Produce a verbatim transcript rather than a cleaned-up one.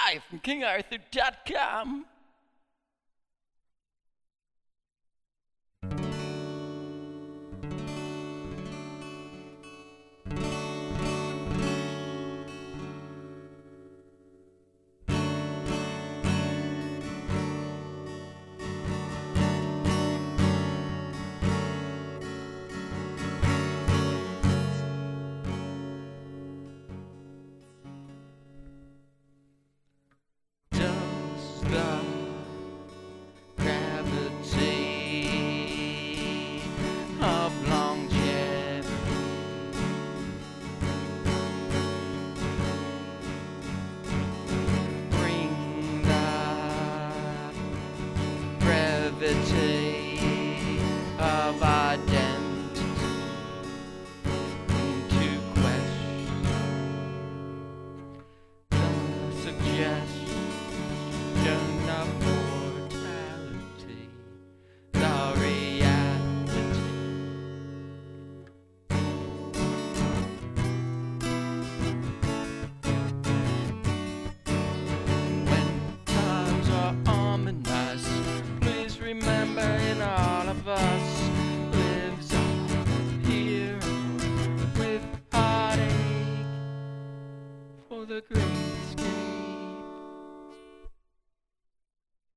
live from king arthur dot com. Does the gravity of longevity bring the brevity of identity into question? The suggestion